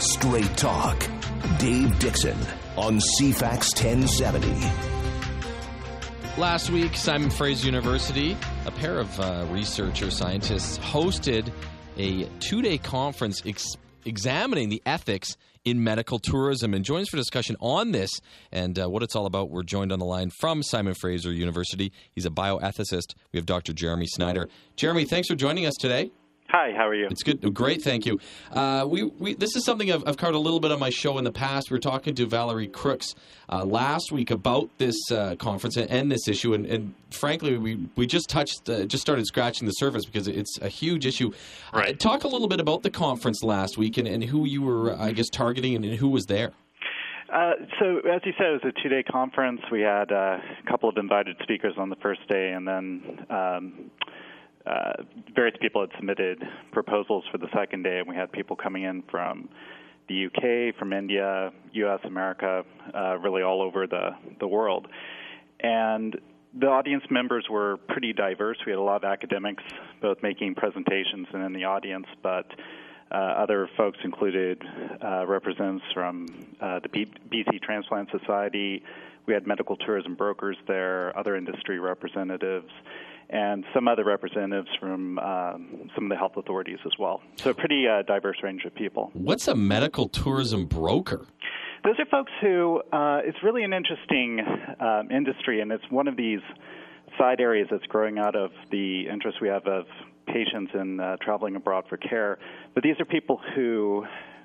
Straight talk. Dave Dixon on CFAX 1070. Last week, Simon Fraser University, a pair of researcher scientists, hosted a two-day conference examining the ethics in medical tourism. And joins for discussion on this and what it's all about, we're joined on the line from Simon Fraser University. He's a bioethicist. We have Dr. Jeremy Snyder. Jeremy, thanks for joining us today. Hi, how are you? It's good. Great, thank you. This is something I've covered a little bit on my show in the past. We were talking to Valerie Crooks last week about this conference and this issue, and frankly, we just started scratching the surface because it's a huge issue. Right. Talk a little bit about the conference last week and who you were, I guess, targeting and who was there. So, as you said, it was a two-day conference. We had a couple of invited speakers on the first day, and then various people had submitted proposals for the second day, and we had people coming in from the UK, from India, U.S., America, really all over the world. And the audience members were pretty diverse. We had a lot of academics both making presentations and in the audience, but other folks included representatives from the BC Transplant Society. We had medical tourism brokers there, other industry representatives, and some other representatives from some of the health authorities as well. So a pretty diverse range of people. What's a medical tourism broker? Those are folks who, it's really an interesting industry, and it's one of these side areas that's growing out of the interest we have of patients in traveling abroad for care. But these are people who,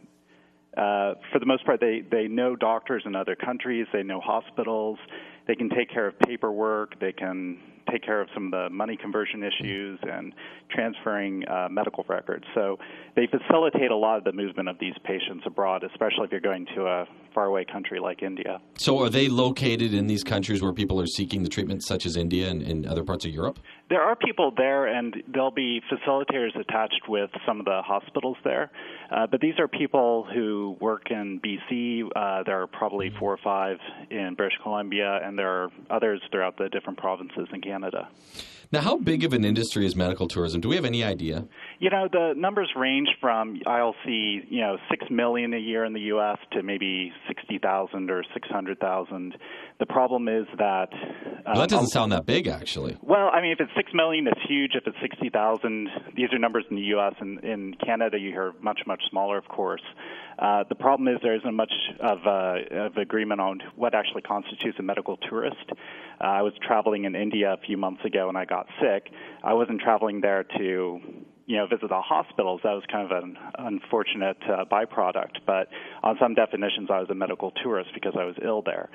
for the most part, they know doctors in other countries, they know hospitals, they can take care of paperwork, they can take care of some of the money conversion issues and transferring medical records. So they facilitate a lot of the movement of these patients abroad, especially if you're going to a faraway country like India. So are they located in these countries where people are seeking the treatment, such as India and other parts of Europe? There are people there, and there'll be facilitators attached with some of the hospitals there. But these are people who work in BC. There are probably 4 or 5 in British Columbia, and there are others throughout the different provinces in Canada. Now, how big of an industry is medical tourism? Do we have any idea? You know, the numbers range from, I'll see, 6 million a year in the U.S. to maybe 60,000 or 600,000. The problem is that... Well, that doesn't sound that big, actually. Well, I mean, if it's 6 million, it's huge. If it's 60,000, these are numbers in the U.S. and in Canada, you hear much, much smaller, of course. The problem is there isn't much of agreement on what actually constitutes a medical tourist. I was traveling in India a few months ago, and I got sick. I wasn't traveling there to visit the hospitals. That was kind of an unfortunate byproduct. But on some definitions, I was a medical tourist because I was ill there.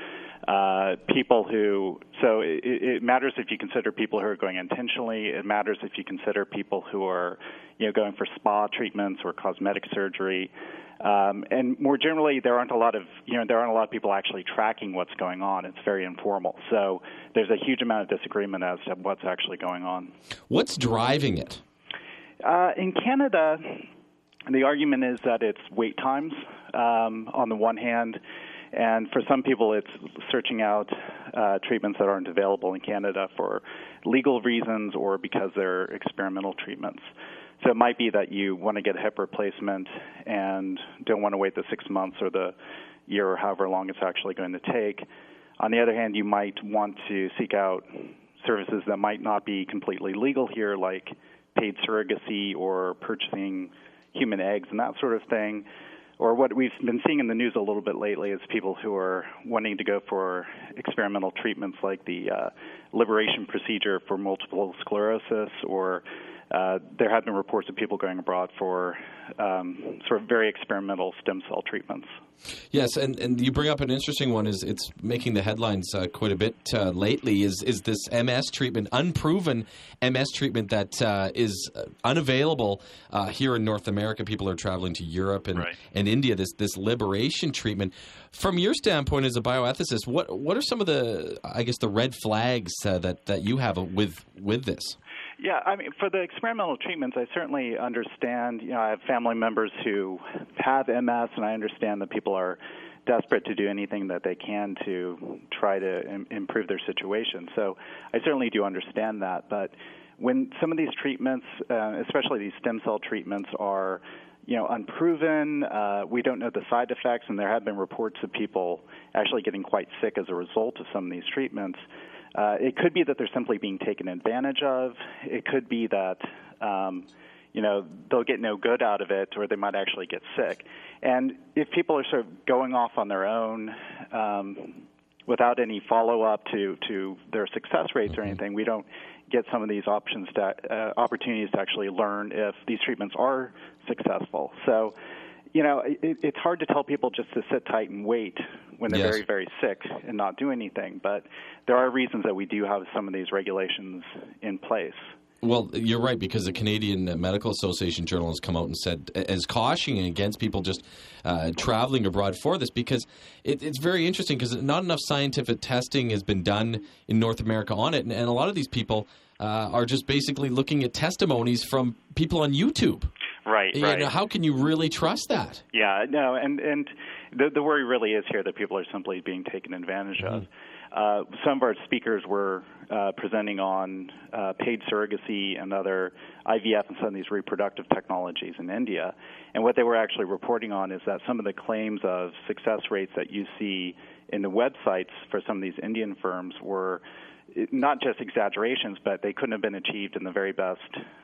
So it matters if you consider people who are going intentionally. It matters if you consider people who are, going for spa treatments or cosmetic surgery. And more generally, there aren't a lot of people actually tracking what's going on. It's very informal. So there's a huge amount of disagreement as to what's actually going on. What's driving it? In Canada, the argument is that it's wait times on the one hand, and for some people it's searching out treatments that aren't available in Canada for legal reasons or because they're experimental treatments. So it might be that you want to get a hip replacement and don't want to wait the 6 months or the year or however long it's actually going to take. On the other hand, you might want to seek out services that might not be completely legal here, like paid surrogacy or purchasing human eggs and that sort of thing. Or what we've been seeing in the news a little bit lately is people who are wanting to go for experimental treatments like the liberation procedure for multiple sclerosis, or there have been reports of people going abroad for sort of very experimental stem cell treatments. Yes, and you bring up an interesting one. Is it's making the headlines quite a bit lately. Is this MS treatment, unproven MS treatment that is unavailable here in North America? People are traveling to Europe and India. This liberation treatment. From your standpoint as a bioethicist, what are some of the red flags that you have with this? Yeah, I mean, for the experimental treatments, I certainly understand. I have family members who have MS, and I understand that people are desperate to do anything that they can to try to improve their situation. So I certainly do understand that. But when some of these treatments, especially these stem cell treatments, are unproven, we don't know the side effects, and there have been reports of people actually getting quite sick as a result of some of these treatments. It could be that they're simply being taken advantage of. It could be that they'll get no good out of it, or they might actually get sick. And if people are sort of going off on their own without any follow-up to their success rates or anything, we don't get some of these opportunities to actually learn if these treatments are successful. So, it's hard to tell people just to sit tight and wait when they're very, very sick and not do anything. But there are reasons that we do have some of these regulations in place. Well, you're right, because the Canadian Medical Association journal has come out and said, as cautioning against people just traveling abroad for this, because it's very interesting, because not enough scientific testing has been done in North America on it, and a lot of these people are just basically looking at testimonies from people on YouTube. Right. How can you really trust that? Yeah, no, and the worry really is here that people are simply being taken advantage of. Some of our speakers were presenting on paid surrogacy and other IVF and some of these reproductive technologies in India. And what they were actually reporting on is that some of the claims of success rates that you see in the websites for some of these Indian firms were not just exaggerations, but they couldn't have been achieved in the very best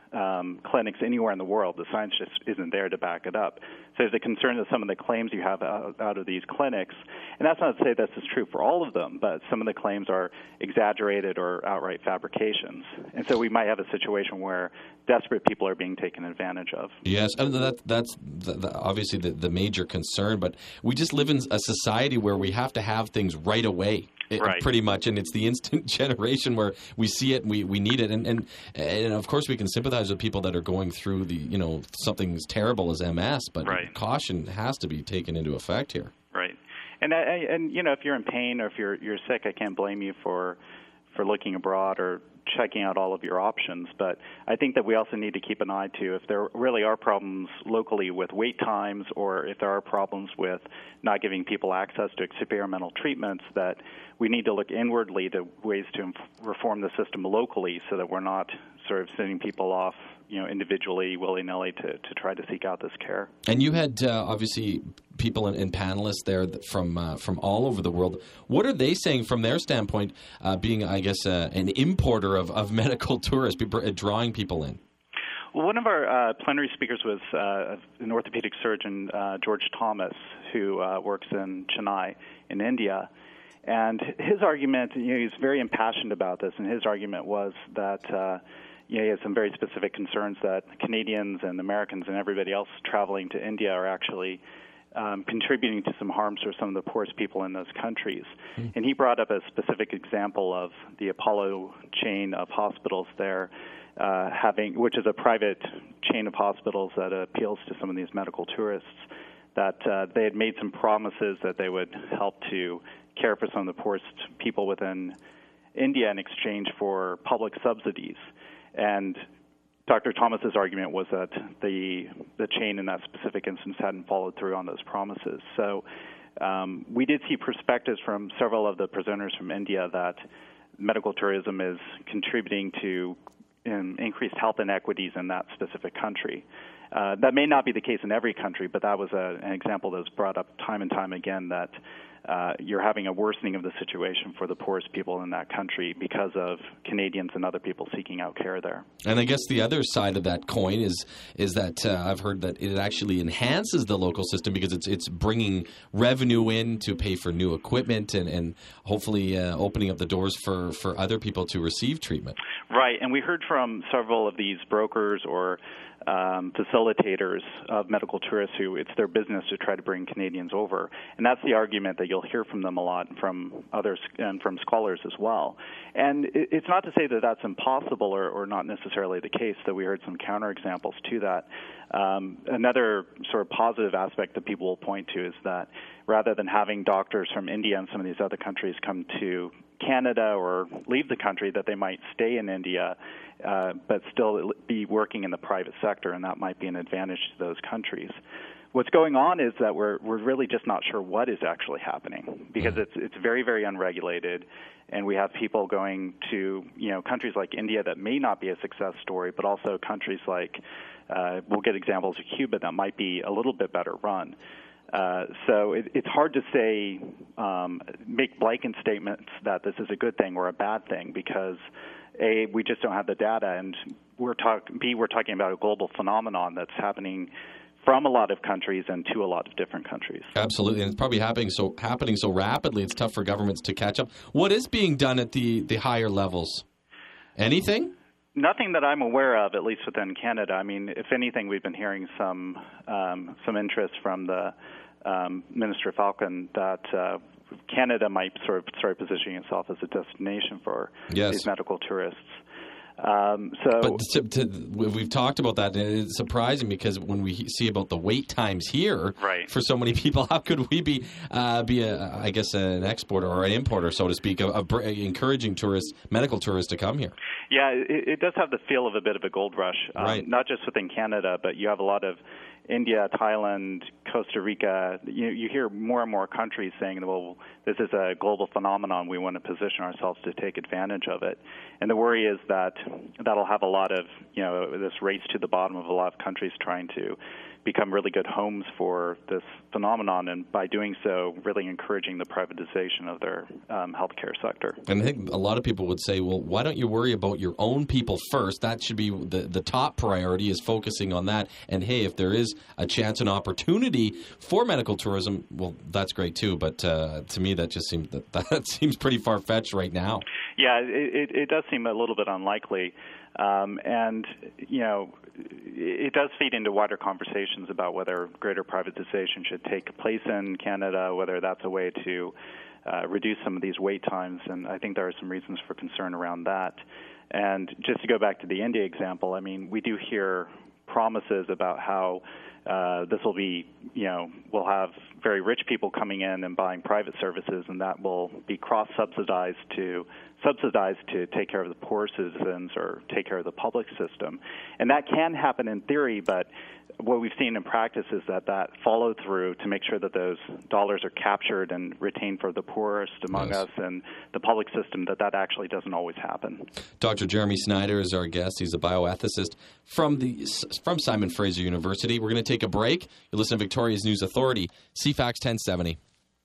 clinics anywhere in the world. The science just isn't there to back it up. So there's a concern that some of the claims you have out of these clinics, and that's not to say this is true for all of them, but some of the claims are exaggerated or outright fabrications. And so we might have a situation where desperate people are being taken advantage of. Yes, and that's obviously the major concern, but we just live in a society where we have to have things right away. Pretty much, and it's the instant generation where we see it and we need it, and of course we can sympathize with people that are going through something as terrible as MS, but caution has to be taken into effect here. Right, and if you're in pain or if you're sick, I can't blame you for looking abroad or checking out all of your options. But I think that we also need to keep an eye to if there really are problems locally with wait times, or if there are problems with not giving people access to experimental treatments, that we need to look inwardly to ways to reform the system locally so that we're not sort of sending people off individually, willy-nilly to try to seek out this care. And you had obviously people and panelists there from all over the world. What are they saying from their standpoint, being, I guess, an importer of medical tourists, drawing people in? Well, one of our plenary speakers was an orthopedic surgeon, George Thomas, who works in Chennai in India. And his argument, he's very impassioned about this, and his argument was that he has some very specific concerns that Canadians and Americans and everybody else traveling to India are actually contributing to some harms for some of the poorest people in those countries. And he brought up a specific example of the Apollo chain of hospitals there, which is a private chain of hospitals that appeals to some of these medical tourists, that they had made some promises that they would help to care for some of the poorest people within India in exchange for public subsidies. And Dr. Thomas's argument was that the chain in that specific instance hadn't followed through on those promises. So we did see perspectives from several of the presenters from India that medical tourism is contributing to increased health inequities in that specific country. That may not be the case in every country, but that was an example that was brought up time and time again, that you're having a worsening of the situation for the poorest people in that country because of Canadians and other people seeking out care there. And I guess the other side of that coin is that I've heard that it actually enhances the local system because it's bringing revenue in to pay for new equipment and hopefully opening up the doors for other people to receive treatment. Right, and we heard from several of these brokers or facilitators of medical tourists who it's their business to try to bring Canadians over. And that's the argument that you'll hear from them a lot, from others and from scholars as well. And it's not to say that that's impossible or not necessarily the case, that we heard some counterexamples to that. Another sort of positive aspect that people will point to is that rather than having doctors from India and some of these other countries come to Canada or leave the country, that they might stay in India but still be working in the private sector, and that might be an advantage to those countries. what's going on is that we're really just not sure what is actually happening, because it's very, very unregulated, and we have people going to countries like India that may not be a success story, but also countries like we'll get examples of Cuba that might be a little bit better run. So it's hard to say, make blanket statements that this is a good thing or a bad thing, because A, we just don't have the data, and we're talking about a global phenomenon that's happening from a lot of countries and to a lot of different countries. Absolutely, and it's probably happening so rapidly, it's tough for governments to catch up. What is being done at the higher levels? Anything? Nothing that I'm aware of, at least within Canada. I mean, if anything, we've been hearing some interest from the Minister Falcon that Canada might sort of start positioning itself as a destination for these medical tourists. But we've talked about that, and it's surprising because when we see about the wait times here for so many people, how could we be an exporter or an importer, so to speak, of encouraging medical tourists to come here? Yeah, it does have the feel of a bit of a gold rush, not just within Canada, but you have a lot of India, Thailand, Costa Rica. You hear more and more countries saying, well, this is a global phenomenon. We want to position ourselves to take advantage of it. And the worry is that that'll have a lot of, this race to the bottom of a lot of countries trying to become really good homes for this phenomenon, and by doing so, really encouraging the privatization of their healthcare sector. And I think a lot of people would say, well, why don't you worry about your own people first? That should be the top priority, is focusing on that. And hey, if there is a chance and opportunity for medical tourism, well, that's great too. But to me, that just seems that seems pretty far-fetched right now. Yeah, it does seem a little bit unlikely. And, it does feed into wider conversations about whether greater privatization should take place in Canada, whether that's a way to reduce some of these wait times. And I think there are some reasons for concern around that. And just to go back to the India example, I mean, we do hear promises about how this will be, we'll have very rich people coming in and buying private services, and that will be cross-subsidized to take care of the poor citizens or take care of the public system. And that can happen in theory, but what we've seen in practice is that follow-through to make sure that those dollars are captured and retained for the poorest among us and the public system, that actually doesn't always happen. Dr. Jeremy Snyder is our guest. He's a bioethicist from Simon Fraser University. We're going to take a break. You listen to Victoria's News Authority, CFAX 1070.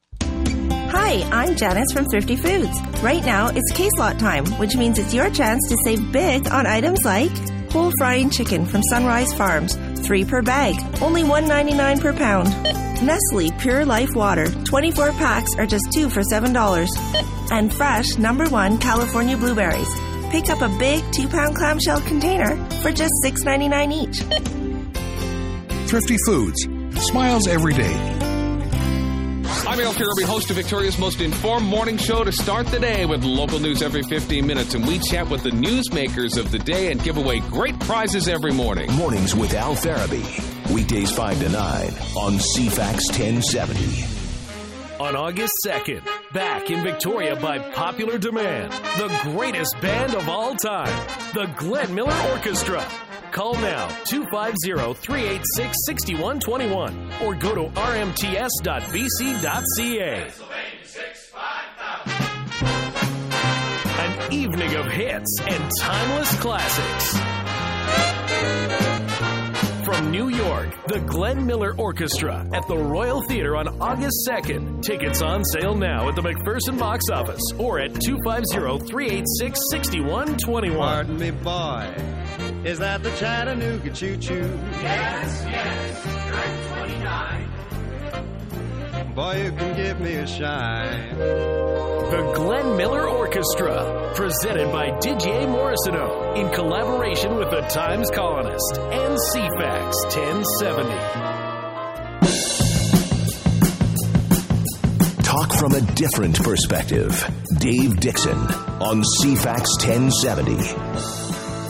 Hi, I'm Janice from Thrifty Foods. Right now, it's case lot time, which means it's your chance to save big on items like whole frying chicken from Sunrise Farms, 3 per bag, only $1.99 per pound. Nestle Pure Life Water, 24 packs are just $2 for $7. And fresh #1 California blueberries. Pick up a big 2-pound clamshell container for just $6.99 each. Thrifty Foods. Smiles every day. I'm Al Kirby, host of Victoria's most informed morning show, to start the day with local news every 15 minutes. And we chat with the newsmakers of the day and give away great prizes every morning. Mornings with Al Farabee. Weekdays 5 to 9 on CFAX 1070. On August 2nd, back in Victoria by popular demand, the greatest band of all time, the Glenn Miller Orchestra. Call now, 250-386-6121, or go to rmts.bc.ca. An evening of hits and timeless classics. From New York, the Glenn Miller Orchestra at the Royal Theatre on August 2nd. Tickets on sale now at the McPherson box office or at 250-386-6121. Pardon me, boy. Is that the Chattanooga Choo-Choo? Yes, track 29. Boy, you can give me a shine. The Glenn Miller Orchestra, presented by Didier Morrisonneau, in collaboration with the Times Colonist and CFAX 1070. Talk from a different perspective. Dave Dixon on CFAX 1070.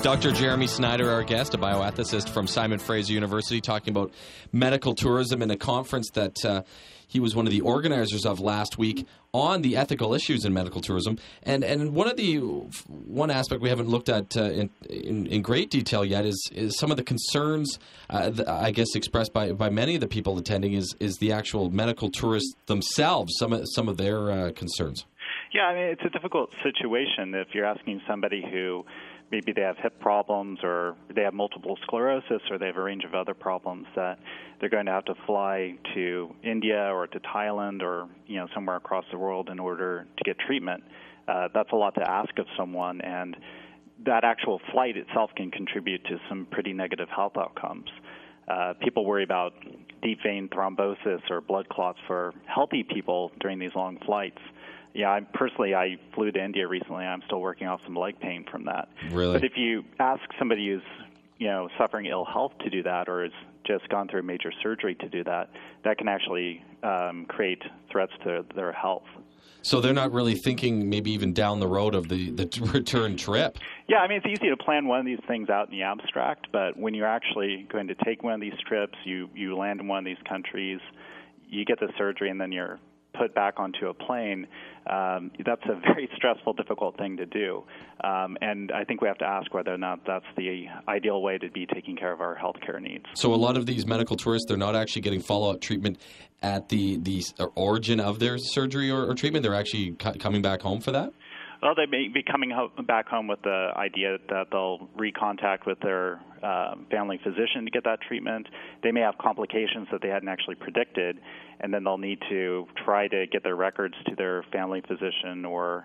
Dr. Jeremy Snyder, our guest, a bioethicist from Simon Fraser University, talking about medical tourism in a conference that he was one of the organizers of last week on the ethical issues in medical tourism. And one aspect we haven't looked at in great detail yet is some of the concerns, I guess, expressed by many of the people attending is the actual medical tourists themselves, some of their concerns. Yeah, I mean, it's a difficult situation if you're asking somebody who maybe they have hip problems or they have multiple sclerosis or they have a range of other problems that they're going to have to fly to India or to Thailand or, somewhere across the world in order to get treatment. That's a lot to ask of someone, and that actual flight itself can contribute to some pretty negative health outcomes. People worry about deep vein thrombosis or blood clots for healthy people during these long flights. Yeah, I flew to India recently. I'm still working off some leg pain from that. Really? But if you ask somebody who's, suffering ill health to do that or has just gone through major surgery to do that, that can actually create threats to their health. So they're not really thinking maybe even down the road of the return trip. Yeah, I mean, it's easy to plan one of these things out in the abstract, but when you're actually going to take one of these trips, you land in one of these countries, you get the surgery, and then you're put back onto a plane, that's a very stressful, difficult thing to do. And I think we have to ask whether or not that's the ideal way to be taking care of our healthcare needs. So a lot of these medical tourists, they're not actually getting follow-up treatment at the origin of their surgery or treatment. They're actually coming back home for that? Well, they may be coming back home with the idea that they'll recontact with their family physician to get that treatment. They may have complications that they hadn't actually predicted, and then they'll need to try to get their records to their family physician or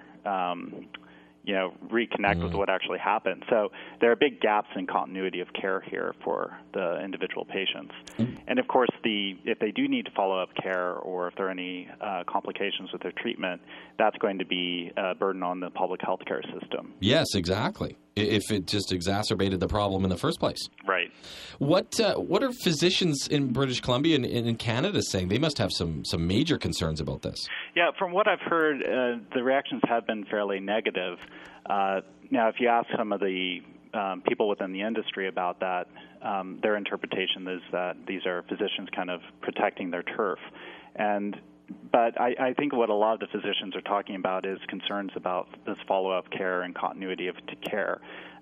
reconnect with what actually happened. So there are big gaps in continuity of care here for the individual patients. And of course, if they do need to follow up care or if there are any complications with their treatment, that's going to be a burden on the public health care system. Yes, exactly. If it just exacerbated the problem in the first place. Right. What are physicians in British Columbia and in Canada saying? They must have some major concerns about this. Yeah, from what I've heard, the reactions have been fairly negative. Now, if you ask some of the people within the industry about that, their interpretation is that these are physicians kind of protecting their turf. But I think what a lot of the physicians are talking about is concerns about this follow-up care and continuity of care.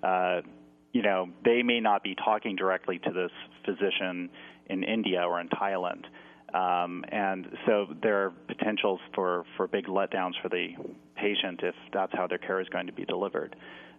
They may not be talking directly to this physician in India or in Thailand. And so there are potentials for big letdowns for the patient if that's how their care is going to be delivered.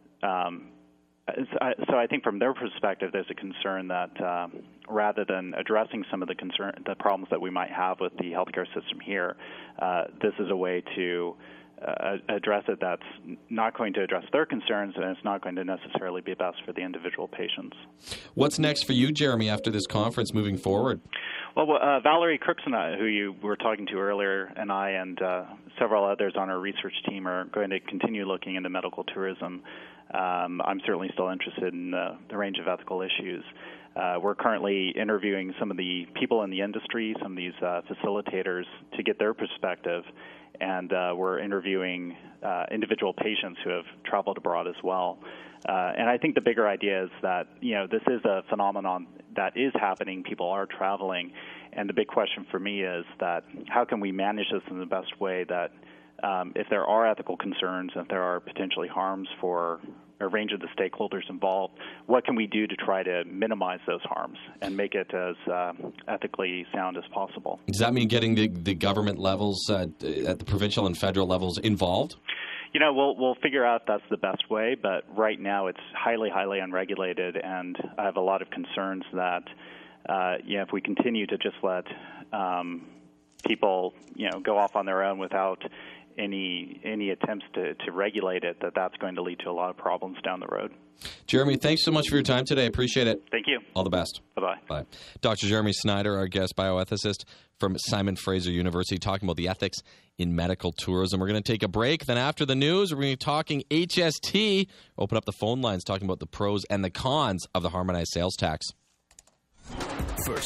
So I think from their perspective, there's a concern that rather than addressing some of the problems that we might have with the healthcare system here, this is a way to address it that's not going to address their concerns, and it's not going to necessarily be best for the individual patients. What's next for you, Jeremy, after this conference moving forward? Well, Valerie Crooks and I, who you were talking to earlier, and I and several others on our research team are going to continue looking into medical tourism. I'm certainly still interested in the range of ethical issues. We're currently interviewing some of the people in the industry, some of these facilitators, to get their perspective. And we're interviewing individual patients who have traveled abroad as well. And I think the bigger idea is that, this is a phenomenon that is happening. People are traveling. And the big question for me is that how can we manage this in the best way that if there are ethical concerns, if there are potentially harms for a range of the stakeholders involved, what can we do to try to minimize those harms and make it as ethically sound as possible? Does that mean getting the government levels at the provincial and federal levels involved? We'll figure out if that's the best way, but right now it's highly, highly unregulated, and I have a lot of concerns that if we continue to just let people go off on their own without any attempts to regulate it, that's going to lead to a lot of problems down the road. Jeremy, thanks so much for your time today. I appreciate it. Thank you. All the best. Bye-bye. Bye. Dr. Jeremy Snyder, our guest bioethicist from Simon Fraser University, talking about the ethics in medical tourism. We're going to take a break. Then after the news, we're going to be talking HST. Open up the phone lines, talking about the pros and the cons of the harmonized sales tax. For